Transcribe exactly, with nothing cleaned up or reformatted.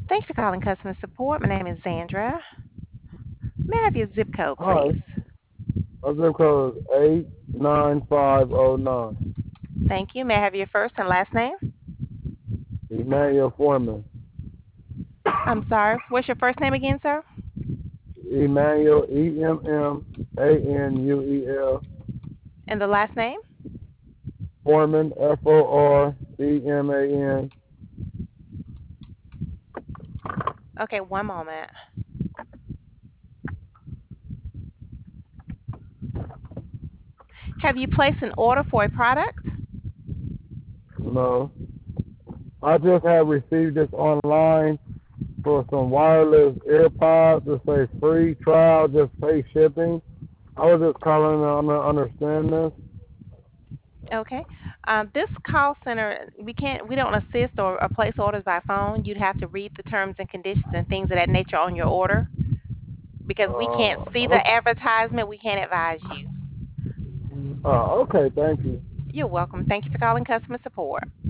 Thanks for calling customer support. My name is Zandra. May I have your zip code, Hi, please? my zip code is eight nine five zero nine. Thank you. May I have your first and last name? Emmanuel Foreman. I'm sorry. What's your first name again, sir? Emmanuel, E M M A N U E L. And the last name? Foreman, F O R E M A N. Okay, one moment. Have you placed an order for a product? No. I just have received this online for some wireless AirPods. It says free trial, just pay shipping. I was just calling to understand this. Okay. Um, this call center, we can't, we don't assist or, or place orders by phone. You'd have to read the terms and conditions and things of that nature on your order because we can't Uh, see the okay. advertisement. We can't advise you. Uh, okay, thank you. You're welcome. Thank you for calling customer support.